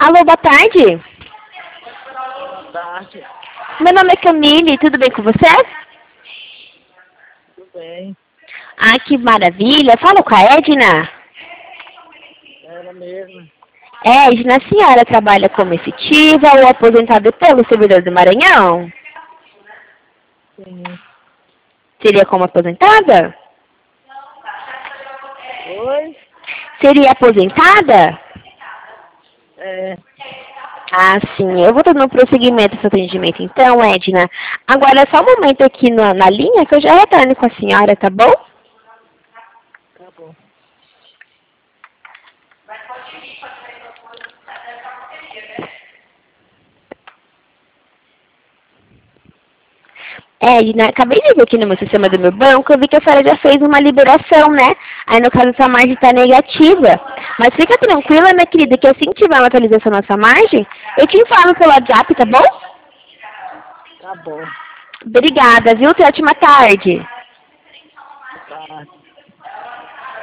Alô, boa tarde. Boa tarde. Meu nome é Camille, tudo bem com você? Tudo bem. Ah, que maravilha. Fala com a Edna. Ela mesma. Edna, a senhora trabalha como efetiva ou aposentada pelo servidor do Maranhão? Sim. Seria como aposentada? Oi? Seria aposentada? É. Ah, sim. Eu vou dando prosseguimento ao seu atendimento então, Edna. Agora, só um momento aqui na linha que eu já retorno com a senhora, tá bom? Tá bom. Edna, acabei de ver aqui no meu sistema do meu banco, eu vi que a senhora já fez uma liberação, né? Aí, no caso, sua margem está negativa. Mas fica tranquila, minha querida, que assim que tiver uma atualização na sua margem, eu te informo pelo WhatsApp, tá bom? Tá bom. Obrigada, viu? Tenha ótima tarde.